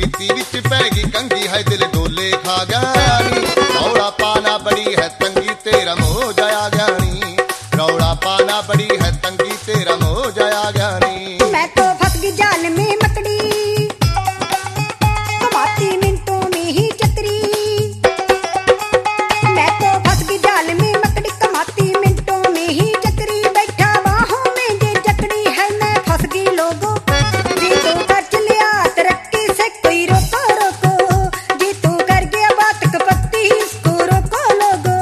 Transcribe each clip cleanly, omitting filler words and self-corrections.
पीती विच पैगी कंगी है दिल डोले खा गया नी। रौला पाना बड़ी है तंगी तेरा मोह जाया गया नी। रौला पाना बड़ी है तंगी तेरा मोह जाया गया नी। मैं तो फंस गई जाल में मकड़ी, कमाती मिनटों में ही चक्री। मैं तो फंस गई जाल में मकड़ी, कमाती मिनटों में ही चक्री। बैठा बाहों में जे जकड़ी है मैं फंस गई लोगों। जी तू कर चलिया तरक्की से कोई रोको रोको। जी तू कर गया बात कपत्ती इसको रोको लोगो।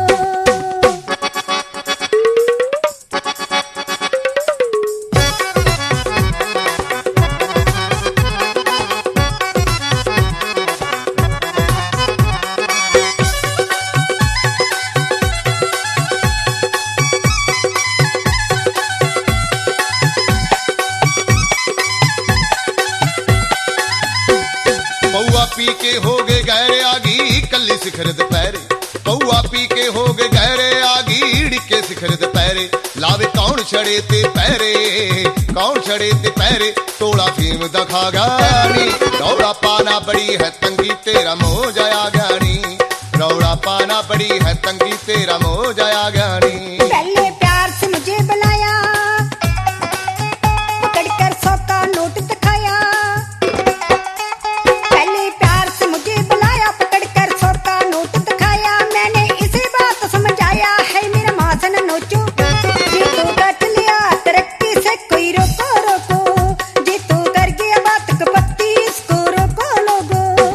पौआ पी के हो गए गहरे आगी कली शिखर दोपहरे। पौआ पी के हो गए गहरे आगी डिके शिखर दोपहरे। लावे कौन छड़े ते पैरे, कौन छड़े ते पैरे। तोड़ा फीम दखा गानी। रौला पाना बड़ी है तंगी तेरा मोह जाया गानी। रौला पाना बड़ी है तंगी तेरा मोह जाया गानी। पहले प्यार से मुझे बुलाया, पकड़कर 100 का नोट दिखाया। पहले प्यार से मुझे बुलाया, पकड़कर 100 का नोट दिखाया। मैंने इसे बात समझाया है मेरा मासन नोचो। जी तू कर लिया तरक्की से कोई रोको रोको। जी तू कर गया बात कपत्ती इसको रोको लोगो।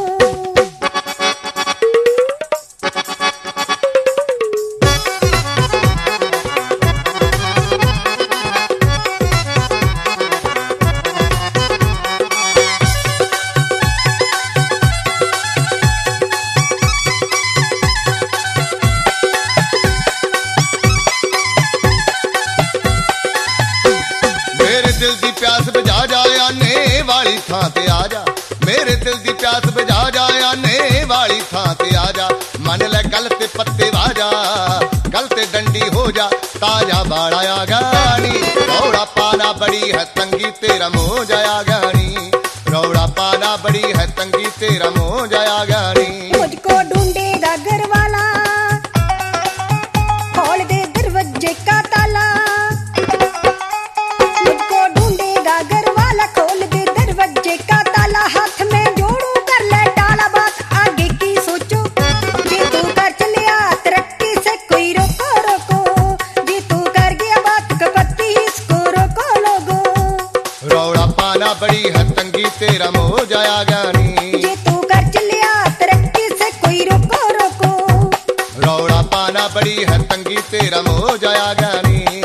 मेरे दिल दी प्यास बुझा जाए आने वाली थां ते आजा। मेरे दिल दी प्यास बुझा जाए आने वाली थां ते आजा। मन ले गल ते पत्ते वाजा, गल ते डंडी हो जा ताजा बाड़ा गानी। रौला पाना बड़ी है तंगी तेरा मोह जाया गानी। रौला पाना बड़ी है तंगी तेरा मोह जाया गानी। मुझको ढूंढेगा घर वाला, खोल दे दरवाजे का ताला। मुझको ढूंढेगा घर वाला, खोल दे दरवाजे का ताला। हाथ में जोड़ू कर ले डाला, बात आगे की सोचो। जी तू कर चलिया तरक्की से कोई रोको रोको। जी तू कर गया बात कपत्ती इसको रोको लोगो। रौला पाना बड़ी है तंगी तेरा मोह जाया गानी। जी तू कर चलिया तरक्की से कोई रोको रोको। रौला पाना बड़ी है तंगी तेरा मोह जाया गानी।